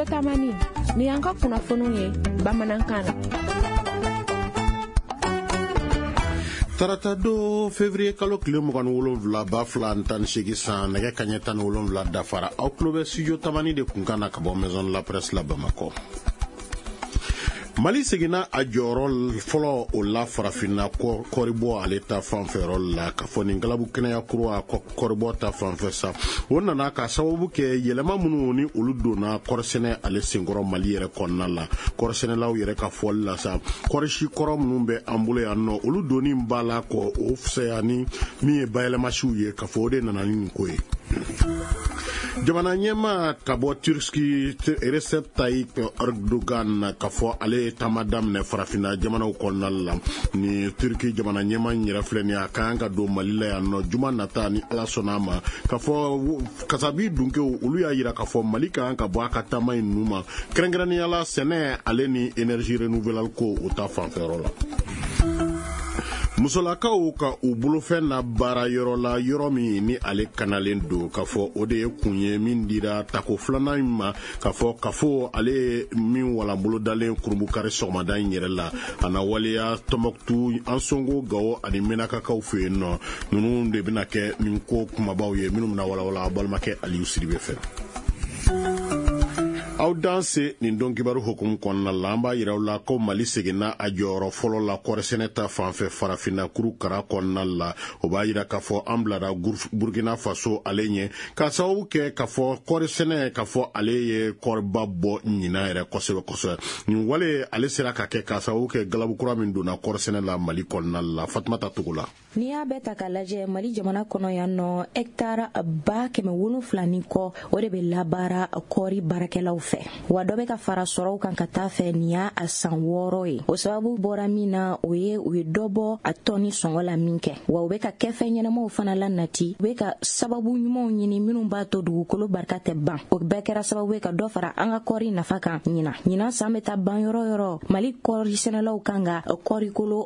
Studio Tamani ni an ka kunnafoniw ye bamanankan na. Tarata do février kalo kile 27 ba flan tan shegi san nege kanye tan 7 dafara aw klobe Studio Tamani de kunkana ka bo maison la presse la Bamako. Mali segina a jɔyɔrɔ fɔlɔ o la farafina kɔribɔ ale ta fanfɛyɔrɔ la ka fɔ nin galabu kɛnɛya kuru a kɔribɔ ta fanfɛ sa o nana ka sababu kɛ yɛlɛma minnu ni olu donna kɔrisɛnɛ ale senkɔrɔ Mali yɛrɛ kɔnɔna la kɔrisɛnɛlaw yɛrɛ ka fɔli la sa kɔrisi kɔrɔ minnu bɛ an bolo yan nɔ olu donni b'a la kɔ o fisaya ni min ye bayɛlɛmasiw ye ka fɔ o de nana ni nin ko ye. Jamana ɲɛma ka bɔ Turki Recep Tayyip Erdogan ka fɔ ale taama daminɛ farafina jamanaw kɔnɔna la ni Turki jamana ɲɛma yɛrɛ filɛ ni a kan ka don Mali la yan nɔ juma nata ni Ala sɔnna a ma ka fɔ kasabi dunkew olu y'a yira ka fɔ Mali kan ka bɔ a ka taama in nu ma kɛrɛnkɛrɛnnenya la sɛnɛ ale ni énergie renouvelable ko o ta fanfɛyɔrɔ la. Musolakaw ka u bolofɛn na baara yɔrɔ la yɔrɔ min ni ale kanalen do ka fɔ o de ye kun ye min dira tako filanan ma ka fɔ ale min walanbolo dalen kurumukari sɔgɔmada in yɛrɛ la a na waleya Tɔnbɔkutu an Songo Gawo ani Menakakaw fɛ yen nɔ ninnu de bɛna kɛ nin ko kumabaw ye minnu bɛna walawala a balimakɛ Aliyu Sidibe fɛ. Aw danse nin don kibaru hukumu kɔnɔna la an b'a yiraw la ko Mali seginna a jɔyɔrɔ fɔlɔ la kɔrisɛnɛ ta fanfɛ farafina kuru kara kɔnɔna la o b'a yira k'a fɔ an bilara Burkina Faso ale ɲɛ ka sababu kɛ k'a fɔ kɔrisɛnɛ k'a fɔ ale ye kɔriba bɔ ɲina yɛrɛ kosɛbɛ nin wale ale sera ka kɛ k'a sababu kɛ galabu kura min donna kɔrisɛnɛ la Mali kɔnɔna la Fatumata Togo la. N'i y'a bɛɛ ta k'a lajɛ Mali jamana kɔnɔ yan nɔ hectare 770 ni kɔ o de bɛ labaara kɔri baarakɛlaw fɛ wa dɔ bɛ ka fara sɔrɔw kan ka taa fɛ nin y'a san 6 ye o sababu bɔra min na u ye dɔ bɔ a tɔni sɔngɔ la min kɛ wa u bɛ ka kɛ fɛn ɲɛnamaw fana la nati u bɛ ka sababu ɲumanw ɲini minnu b'a to dugukolo barika tɛ ban o bɛɛ kɛra sababu ye ka dɔ fara an ka kɔri nafa kan ɲina san bɛ taa ban yɔrɔ Mali kɔri sɛnɛlaw kan ka kɔrikolo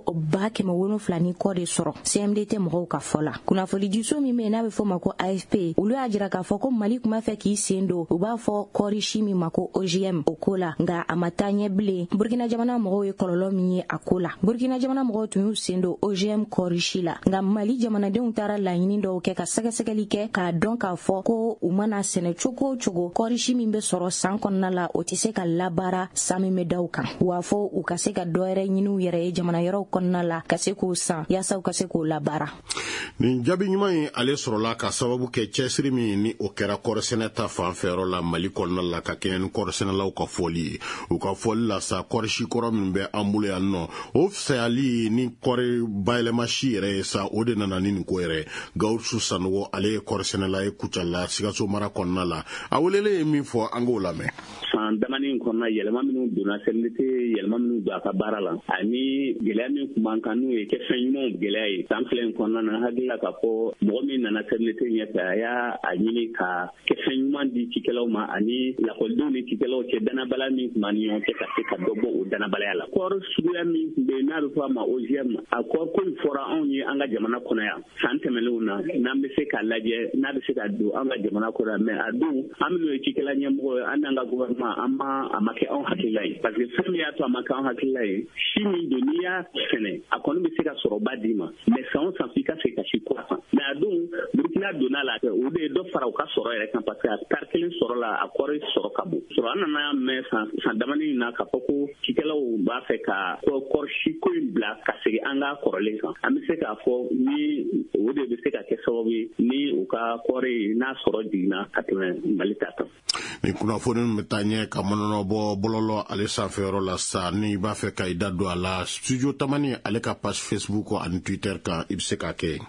770 ni kɔ de sɔrɔ CMDT mɔgɔw ka fɔ la kunnafoni diso min bɛ n'a bɛ fɔ ma ko AFP olu y'a jira k'a fɔ ko Mali kuma fɛ k'i sen don u b'a fɔ kɔri si min ma ko OGM o ko la nka a ma taa ɲɛ bilen Burkina jamana mɔgɔw ye kɔlɔlɔ min ye a ko la Burkina jamana mɔgɔw tun y'u sen don OGM kɔri si la nka Mali jamanadenw taara laɲini dɔw kɛ ka sɛgɛsɛgɛli kɛ k'a dɔn k'a fɔ ko u mana sɛnɛ cogo o cogo kɔri si min bɛ sɔrɔ san kɔnɔna la o tɛ se ka labaara san min bɛ da u kan wa fɔ u ka se ka dɔwɛrɛ ɲini u yɛrɛ ye jamana yɔrɔw kɔnɔna la ka se k'o san yaasa u ka se k'o labaara. Nin jaabi ɲuman ye ale sɔrɔla ka sababu kɛ cɛsiri min ni o kɛra kɔrisɛnɛ ta fanfɛyɔrɔ la Mali kɔnɔna la ka kɛɲɛ ni kɔrisɛnɛlaw ka fɔli ye u ka fɔli la sa kɔrisi kɔrɔ min bɛ an bolo yan nɔ o fisayali ni kɔri bayɛlɛmasi yɛrɛ ye sa o de nana ni nin ko yɛrɛ Gawusu Sanogo ale ye kɔrisɛnɛla ye Kucala Sikaso mara kɔnɔna la a welelen ye min fɔ an k'o lamɛn. San damani kɔnɔna yɛlɛma minnu donna CNDT yɛlɛma minnu don a ka baara la ani gɛlɛya min kun b'an kan n'o ye kɛ fɛn ɲumanw gɛlɛya ye san filɛ in kɔnɔna na hakili la k'a fɔ mɔgɔ min nana CNDT ɲɛfɛ a y'a ɲini ka kɛ fɛn ɲuman di cikɛlaw ma ani lakɔlidenw ni cikɛlaw cɛ danabaliya min kun b'an ni ɲɔgɔn cɛ ka se ka dɔ bɔ o danabalaya la kɔɔri suguya min kun bɛ yen n'a bɛ fɔ a ma OGM a kɔɔri ko in fɔra anw ye an ka jamana kɔnɔ yan san tɛmɛnlenw na n'an bɛ se k'a lajɛ n'a bɛ se ka don an ka jamana kɔnɔ yan mɛ a don an minnu ye cikɛla ɲɛmɔgɔ ye an n'an ka gouvernement a ma kɛ anw hakilila ye parce que fɛn min y'a to a ma kɛ anw hakilila ye si min don n'i y'a sɛnɛ a kɔni bɛ se ka sɔrɔba d'i ma mɛ san o san f'i ka se ka si kura san mɛ a don Burkina donna la o de ye dɔ fara u ka sɔrɔ yɛrɛ kan parce que a tari kelen sɔrɔ la a kɔri sɔrɔ ka bon sɔrɔ an nana mɛn san damani in na k'a fɔ ko cikɛlaw b'a fɛ ka kɔri si ko in bila ka segin an ka kɔrɔlen kan an bɛ se k'a fɔ ni o de bɛ se ka kɛ sababu ye ni u ka kɔri n'a sɔrɔ jiginna ka tɛmɛ Mali ta kan. Ni kunnafoni min bɛ taa ɲɛ ka mɔnɔnɔbɔ bɔlɔlɔ ale sanfɛyɔrɔ la sa ni i b'a fɛ ka i da don a la Studio Tamani ale ka page Facebook ani Twitter kan i bɛ se k'a kɛ.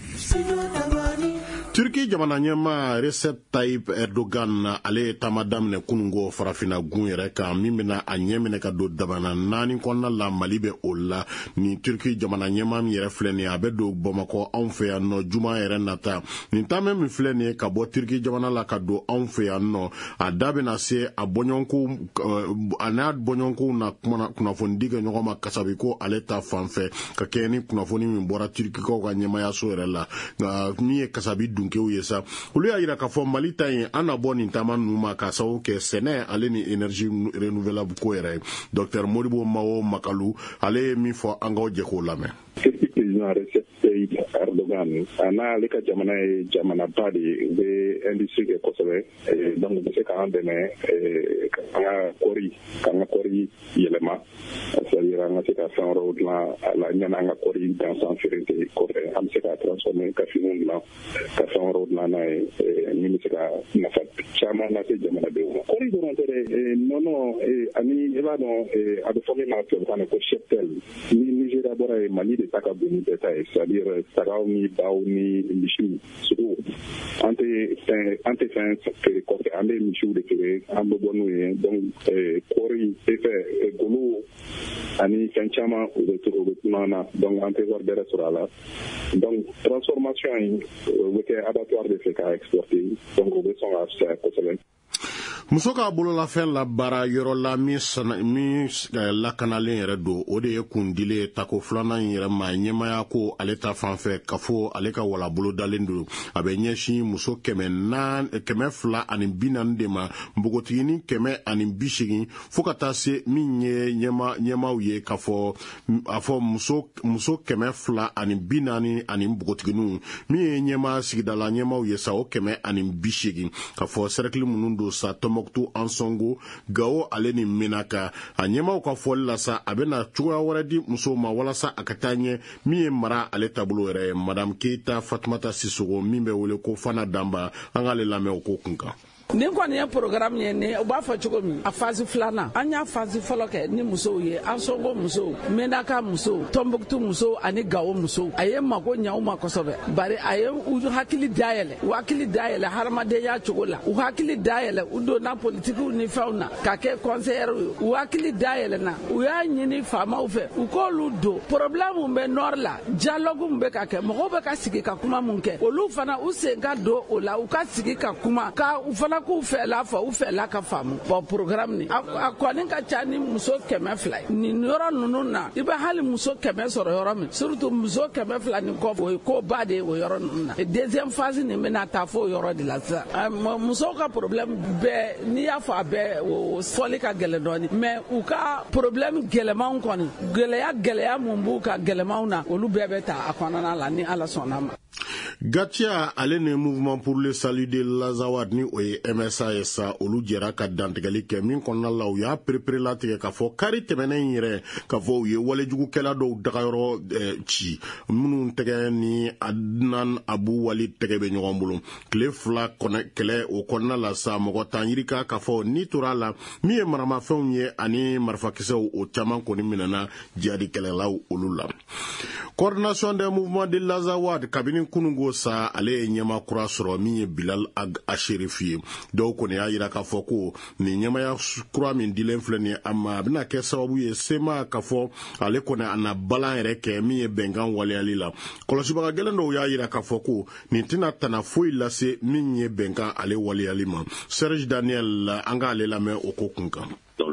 Turki jamana ɲɛma Recep Tayyip Erdogan ale ye taama daminɛ kunungo farafina gun yɛrɛ kan min bɛna a ɲɛ minɛ ka don dabana 4 kɔnɔna la Mali bɛ o la ni Turki jamana ɲɛma min yɛrɛ filɛ nin ye a bɛ don Bamakɔ anw fɛ yan nɔ juma yɛrɛ nata nin taama min filɛ nin ye ka bɔ Turki jamana la ka don anw fɛ yan nɔ a da bɛna se a n'a bɔɲɔgɔnkow na kunnafoni di kɛ ɲɔgɔn ma kasabi ko ale ta fanfɛ ka kɛ ni kunnafoni min bɔra Turkikaw ka ɲɛmayaso yɛrɛ la min ye kasabi dunkew ye sa olu y'a yira k'a fɔ Mali ta in an na bɔ nin taama ninnu ma k'a sababu kɛ sɛnɛ ale ni énergie renouvelable ko yɛrɛ ye Dr Modibo Mao Makalu ale ye min fɔ an k'o jɛ k'o lamɛn. Président Recep Tayyip Erdogan ale ka jamana ye jamanaba de ye u bɛ industrie kɛ kosɛbɛ donc u bɛ se k'an dɛmɛ k'an ka kɔri yɛlɛma c'est-à-dire an ka se ka fɛn wɛrɛw dilan a la ɲani an ka kɔri gansan feere kɔfɛ an bɛ se ka transformer ka finiw dilan ka fɛn wɛrɛw dilan n'a ye min bɛ se ka nafa caman lase jamanadenw ma. Kɔri dɔrɔn tɛ dɛ nɔnɔ ani i b'a dɔn a bɛ fɔ min ma tubabukan na ko cheptel ni Nigeria bɔra ye Mali de ta ka bon ni bɛɛ ta ye c'est-à-dire sagaw ni baw ni misiw surtout an tɛ fɛn feere kɔfɛ an bɛ misiw de feere an bɛ bɔ n'u ye donc kɔri golo ani fɛn caman u bɛ tunun na donc an tɛ wari bɛrɛ sɔrɔ a la donc transformation in o bɛ kɛ abattoir de fɛ k'a exporter donc o bɛ sɔn ka fisaya kosɛbɛ. muso k'a bololafɛn la baara yɔrɔ la min lakanalen yɛrɛ don o de ye kundile tako filanan yɛrɛ ma ɲɛmaya ko ale ta fanfɛ ka fɔ ale ka walabolo dalen don a bɛ ɲɛsin muso 240 de ma npogotigini 180 fo ka taa se min ye ɲɛmaw ye ka fɔ muso 240 ani npogotiginiw min ye ɲɛma sigidala ɲɛmaw ye sa o 180 ka fɔ cercle minnu don sa Tomoktu Ansongo Gao ale ni Menaka a ɲɛmaw ka fɔli la sa a bɛna cogoya wɛrɛ di musow ma walasa a ka taa ɲɛ min ye mara ale taabolo yɛrɛ ye Madame Keita Fatumata Sissogo min bɛ wele ko Fana Damba an k'ale lamɛn o ko kunkan. Ni kɔni ye programme ye ni u b'a fɔ cogo min a phase filanan an y'a phase fɔlɔ kɛ ni musow ye Ansongo musow Menaka musow Tombouctou musow ani Gao musow a ye mako ɲa u ma kosɛbɛ bari a ye u hakili dayɛlɛ hadamadenya cogo la u hakili dayɛlɛ u donna politikiw ni fɛnw na ka kɛ conseillers ye u hakili dayɛlɛ na u y'a ɲini faamaw fɛ u k'olu don problème min bɛ nord la dialogue min bɛ ka kɛ mɔgɔw bɛ ka sigi ka kuma min kɛ olu fana u sen ka don o la u ka sigi ka kuma ka u fana k'u fɛla fɔ u fɛla ka faamu bon programme ni a kɔni ka ca ni muso 200 ni yɔrɔ ninnu na i bɛ hali muso 100 sɔrɔ yɔrɔ min surtout muso 200 ni kɔ o ye ko ba de ye o yɔrɔ ninnu na deuxième phase ni bɛna taa fo yɔrɔ de la sisan musow ka problème bɛɛ n'i y'a fɔ a bɛɛ o fɔli ka gɛlɛn dɔɔni mais u ka problème gɛlɛmanw kɔni gɛlɛya mun b'u ka gɛlɛmanw na olu bɛɛ bɛ ta a kɔnɔna la ni Ala sɔnna ma. Gatia ale ne mouvement pour le salut de l'Azawad ni o ye MSA ye sa olu jɛra ka dantigɛli kɛ min kɔnɔna la u y'a perepere latigɛ k'a fɔ kari tɛmɛnen yɛrɛ k'a fɔ u ye walejugukɛla dɔw dagayɔrɔ ci minnu tɛgɛ ni Adnan Abu Wali tɛgɛ bɛ ɲɔgɔn bolo tile 2 kɛlɛ o kɔnɔna la sa mɔgɔ tan yirika k'a fɔ ni tora la min ye maramafɛnw ye ani marifakisɛw o caman kɔni minɛna jihadi kɛlɛlaw olu la. Coordination des mouvements de l'Azawad kabini kunungo sa ale ye ɲɛma kura sɔrɔ min ye Bilal Asherifi ye dɔw kɔni y'a yira k'a fɔ ko ni ɲɛmaya kura min dilen filɛ nin a ma a bɛna kɛ sababu ye sema k'a fɔ ale kɔni a na balan yɛrɛ kɛ min ye bɛnkan waleyali la kɔlɔsibaga gɛlɛn dɔw y'a yira k'a fɔ ko nin tɛna tana foyi lase min ye bɛnkan ale waleyali ma Serge Daniel an k'ale lamɛn o ko kunkan.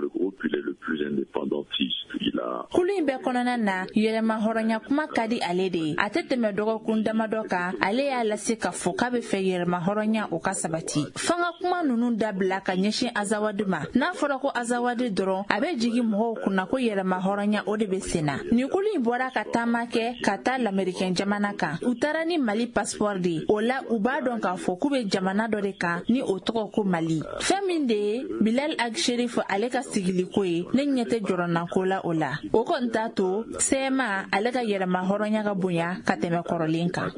Kulu in bɛɛ kɔnɔna na yɛlɛma hɔrɔnya kuma ka di ale de ye a tɛ tɛmɛ dɔgɔkun damadɔ kan ale y'a lase k'a fɔ k'a bɛ fɛ yɛlɛma hɔrɔnya o ka sabati fanga kuma ninnu dabila ka ɲɛsin Azawadi ma n'a fɔra ko Azawadi dɔrɔn a bɛ jigi mɔgɔw kunna ko yɛlɛma hɔrɔnya o de bɛ sen na nin kulu in bɔra ka taama kɛ ka taa lamɛrikɛn jamana kan u taara ni Mali passeport de ye o la u b'a dɔn k'a fɔ k'u bɛ jamana dɔ de kan ni o tɔgɔ ko Mali fɛn min de ye Bilal Asherifi ale ka sigiliko ye ne ɲɛ tɛ jɔrɔna ko la o la o kɔni t'a to sɛma ale ka yɛlɛma hɔrɔnya ka bonya ka tɛmɛ kɔrɔlen kan.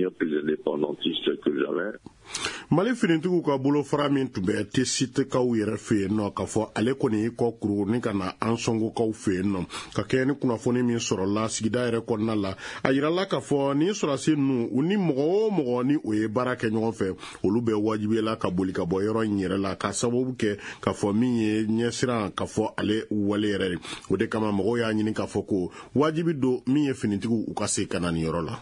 Mali finitigiw ka bolofara min tun bɛ Tesitekaw yɛrɛ fɛ yen nɔ k'a fɔ ale kɔni y'i kɔ kuru ni ka na Ansongokaw fɛ yen nɔ ka kɛ ni kunnafoni min sɔrɔla sigida yɛrɛ kɔnɔna la a yirala k'a fɔ ni sɔrɔdasi ninnu u ni mɔgɔ o mɔgɔ ni o ye baara kɛ ɲɔgɔn fɛ olu bɛ wajibiyala ka boli ka bɔ yɔrɔ in yɛrɛ la ka sababu kɛ k'a fɔ min ye ɲɛsiran k'a fɔ ale wale yɛrɛ ye o de kama mɔgɔw y'a ɲini k'a fɔ ko wajibi don min ye finitigiw u ka se ka na nin yɔrɔ la.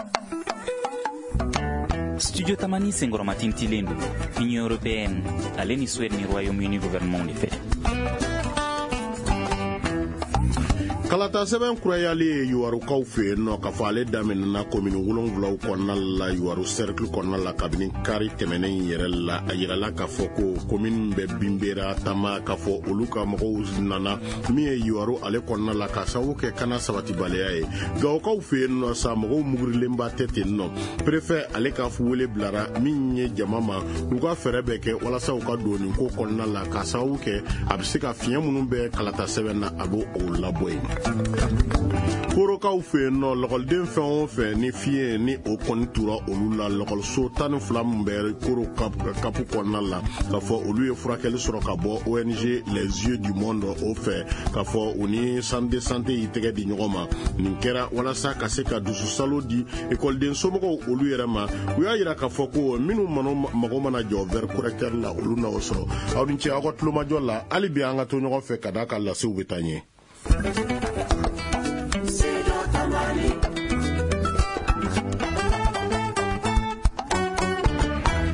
Studio Tamani Sengoroma Tintilendo, Union Européenne, ale ni Suède ni Royaume-Uni gouvernement de fait. kalata sɛbɛn kurayali ye yuwarukaw fɛ yen nɔ k'a fɔ ale daminɛna komini 7 kɔnɔna la yuwaru cercle kɔnɔna la kabini kari tɛmɛnen yɛrɛ la a yirala k'a fɔ ko komini bɛ binbera tama k'a fɔ olu ka mɔgɔw nana min ye yuwaru ale kɔnɔna la k'a sababu kɛ kana sabatibaliya ye gawokaw fɛ yen nɔ sa mɔgɔw mugurilenba tɛ ten nɔ préfet ale ka wele bilara min ye jama ma u ka fɛɛrɛ bɛ kɛ walasa u ka don nin ko kɔnɔna la k'a sababu kɛ a bɛ se ka fiɲɛ minnu bɛ kalata sɛbɛn na a b'o labɔ yen korokaw fɛ yen nɔ lɔgɔliden fɛn o fɛn ni fiɲɛ ni o kɔni tura olu la lɔgɔliso 12 min bɛ koro kapu kɔnɔna la k'a fɔ olu ye furakɛli sɔrɔ ka bɔ ONG les yeux du monde o fɛ k'a fɔ u ni centre de santé y'i tɛgɛ di ɲɔgɔn ma nin kɛra walasa ka se ka dusu salo di écoleden somɔgɔw olu yɛrɛ ma u y'a yira k'a fɔ ko minnu mago mana jɔ verre correcteur la olu n'o sɔrɔ aw ni ce aw ka tulomajɔ la hali bi an ka to ɲɔgɔn fɛ ka d'a ka lasew bɛ taa ɲɛ.